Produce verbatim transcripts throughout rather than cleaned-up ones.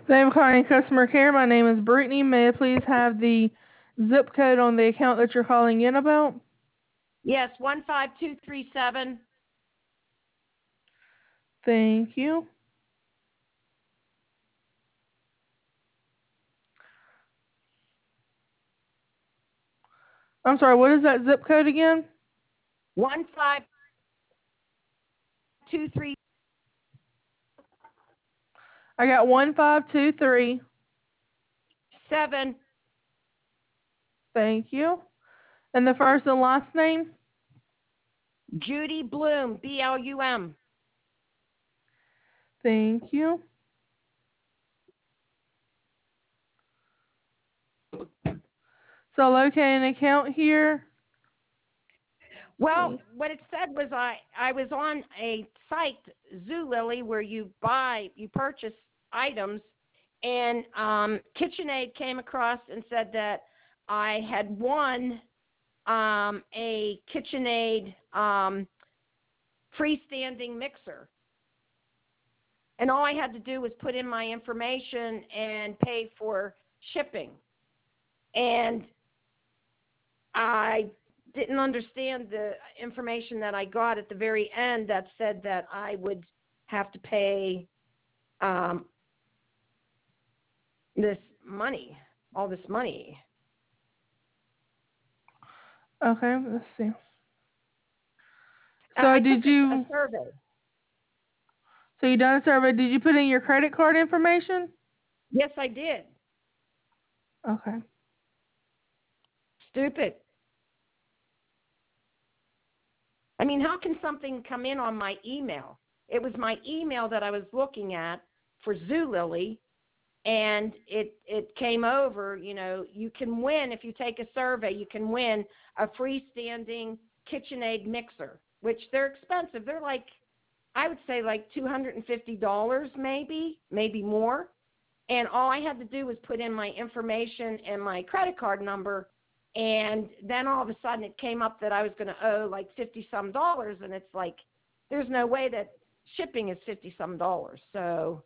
Thank you for calling customer care. My name is Brittany. May I please have the zip code on the account that you're calling in about? Yes, one five two three seven. Thank you. I'm sorry, what is that zip code again? One five two three I got one five two three. seven. Thank you. And the first and last name? Judy Bloom, B L U M. Thank you. So locate an account here. Well, what it said was I, I was on a site, Zulily, where you buy, you purchase items, and um, KitchenAid came across and said that I had won um, a KitchenAid um, freestanding mixer. And all I had to do was put in my information and pay for shipping. And I didn't understand the information that I got at the very end that said that I would have to pay um, this money, all this money. Okay, let's see. I, So I did took a, you, a survey. so you done a survey, did you put in your credit card information? Yes, I did. Okay. Stupid. I mean, how can something come in on my email? It was my email that I was looking at for Zulily, and it it came over, you know, you can win, if you take a survey, you can win a freestanding KitchenAid mixer, which they're expensive. They're like, I would say like two hundred fifty dollars maybe, maybe more. And all I had to do was put in my information and my credit card number, and then all of a sudden it came up that I was going to owe like fifty some dollars, and it's like, there's no way that shipping is fifty some dollars. So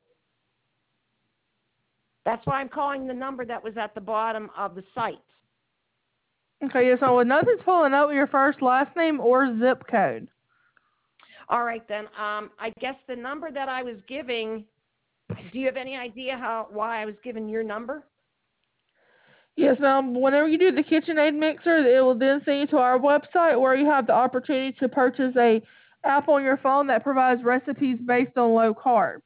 that's why I'm calling the number that was at the bottom of the site. Okay, yeah, so nothing's pulling up your first, last name, or zip code. All right, then. Um, I guess the number that I was giving, do you have any idea how why I was given your number? Yes, ma'am. Whenever you do the KitchenAid mixer, it will then send you to our website where you have the opportunity to purchase a app on your phone that provides recipes based on low carbs.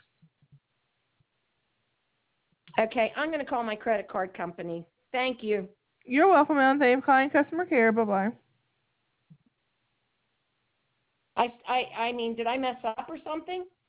Okay, I'm going to call my credit card company. Thank you. You're welcome, ma'am. Thank you for calling customer care. Bye-bye. I, I, I mean, did I mess up or something?